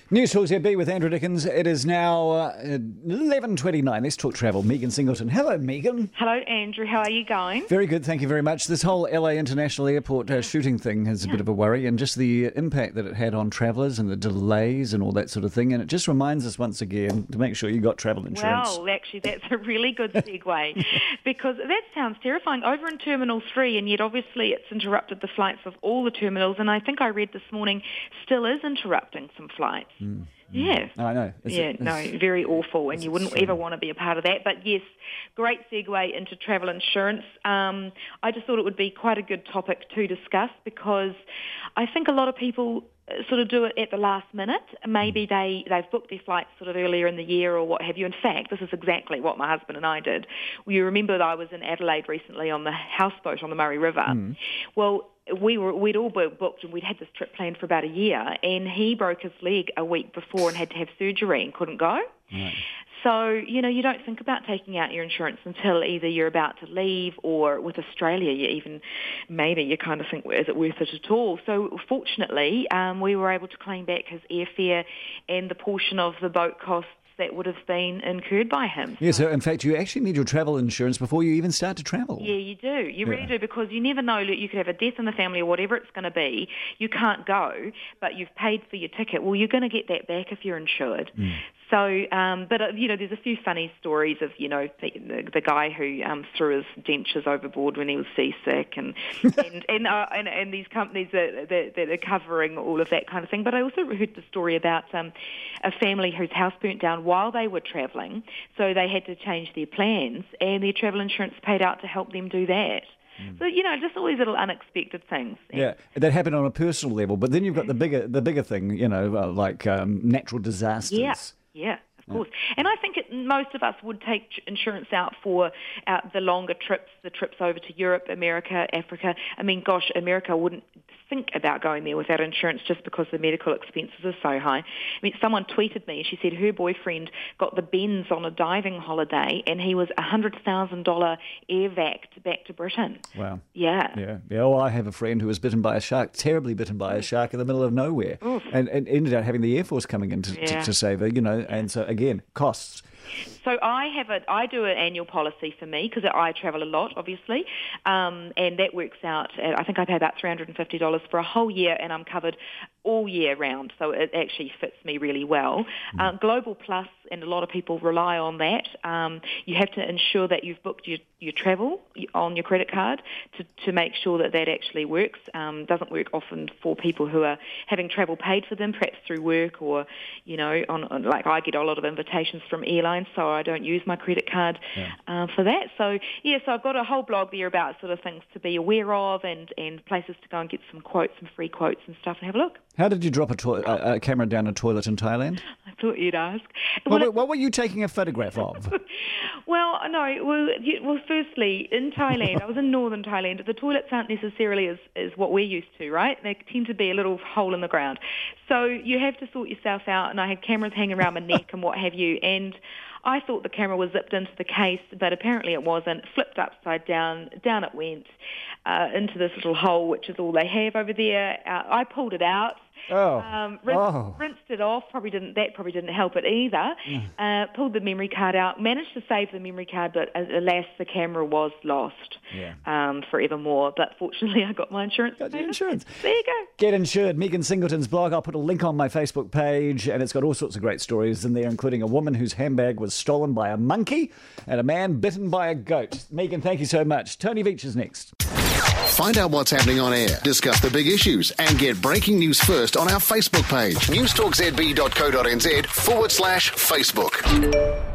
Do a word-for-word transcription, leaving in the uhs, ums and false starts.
News Talk Z B with Andrew Dickens. It is now uh, eleven twenty-nine. Let's talk travel. Megan Singleton. Hello, Megan. Hello, Andrew. How are you going? Very good, thank you very much. This whole L A International Airport uh, shooting thing is a bit of a worry, and just the impact that it had on travellers and the delays and all that sort of thing. And it just reminds us once again to make sure you got travel insurance. Well, actually, that's a really good segue because that sounds terrifying. Over in Terminal three, and yet obviously it's interrupted the flights of all the terminals, and I think I read this morning still is interrupting some flights. Mm. Yeah. I know. It's, yeah, it's, no, very awful, and you wouldn't ever want to be a part of that. But yes, great segue into travel insurance. Um, I just thought it would be quite a good topic to discuss because I think a lot of people sort of do it at the last minute. Maybe they, they've booked their flights sort of earlier in the year or what have you. In fact, this is exactly what my husband and I did. You remember that I was in Adelaide recently on the houseboat on the Murray River. Mm. Well, we were, we'd all booked and we'd had this trip planned for about a year, and he broke his leg a week before and had to have surgery and couldn't go. Right. So, you know, you don't think about taking out your insurance until either you're about to leave, or with Australia, you even, maybe you kind of think, is it worth it at all? So fortunately, um, we were able to claim back his airfare and the portion of the boat costs that would have been incurred by him. Yeah, so in fact, you actually need your travel insurance before you even start to travel. Yeah, you do. You yeah. really do, because you never know. You could have a death in the family or whatever it's going to be. You can't go, but you've paid for your ticket. Well, you're going to get that back if you're insured. Mm. So, um, but, uh, you know, there's a few funny stories of, you know, the, the, the guy who um, threw his dentures overboard when he was seasick, and and and, uh, and and these companies that, that, that are covering all of that kind of thing. But I also heard the story about um, a family whose house burnt down while they were travelling, so they had to change their plans, and their travel insurance paid out to help them do that. So, you know, just all these little unexpected things. Yeah, that happened on a personal level, but then you've got the bigger the bigger thing, you know, uh, like um, natural disasters. Yeah, yeah. Of course. And I think it, most of us would take insurance out for uh, the longer trips, the trips over to Europe, America, Africa. I mean, gosh, America wouldn't think about going there without insurance just because the medical expenses are so high. I mean, someone tweeted me, she said her boyfriend got the bends on a diving holiday and he was one hundred thousand dollars air vac'd back to Britain. Wow. Yeah. Yeah. Yeah. Well, I have a friend who was bitten by a shark, terribly bitten by a shark in the middle of nowhere, and, and ended up having the Air Force coming in to, yeah. to, to save her, you know, and so again, costs. So I have a, I do an annual policy for me because I travel a lot, obviously, um, and that works out. At, I think I pay about three hundred fifty dollars for a whole year, and I'm covered all year round. So it actually fits me really well. Mm. Uh, Global Plus, and a lot of people rely on that. Um, you have to ensure that you've booked your, your travel on your credit card to, to make sure that that actually works. Um, doesn't work often for people who are having travel paid for them, perhaps through work or, you know, on, on like I get a lot of invitations from airlines, so I don't use my credit card yeah. uh, for that. So, yeah, so I've got a whole blog there about sort of things to be aware of and, and places to go and get some quotes, some free quotes and stuff, and have a look. How did you drop a, to- a, a camera down a toilet in Thailand? I thought you'd ask. Well, what, what were you taking a photograph of? well, no, well, you, well, firstly, in Thailand, I was in northern Thailand, the toilets aren't necessarily as, as what we're used to, right? They tend to be a little hole in the ground. So you have to sort yourself out, and I had cameras hanging around my neck and what have you, and I thought the camera was zipped into the case, but apparently it wasn't. Flipped upside down, down it went, uh, into this little hole, which is all they have over there. Uh, I pulled it out. Oh. Um, rinsed, oh. rinsed it off. Probably didn't. That probably didn't help it either. Mm. Uh, pulled the memory card out. Managed to save the memory card, but alas, the camera was lost. Yeah. Um, forevermore. But fortunately, I got my insurance. Got your insurance. There you go. Get insured. Megan Singleton's blog. I'll put a link on my Facebook page, and it's got all sorts of great stories in there, including a woman whose handbag was stolen by a monkey and a man bitten by a goat. Megan, thank you so much. Tony Veach is next. Find out what's happening on air, discuss the big issues, and get breaking news first on our Facebook page. newstalkzb.co.nz forward slash Facebook.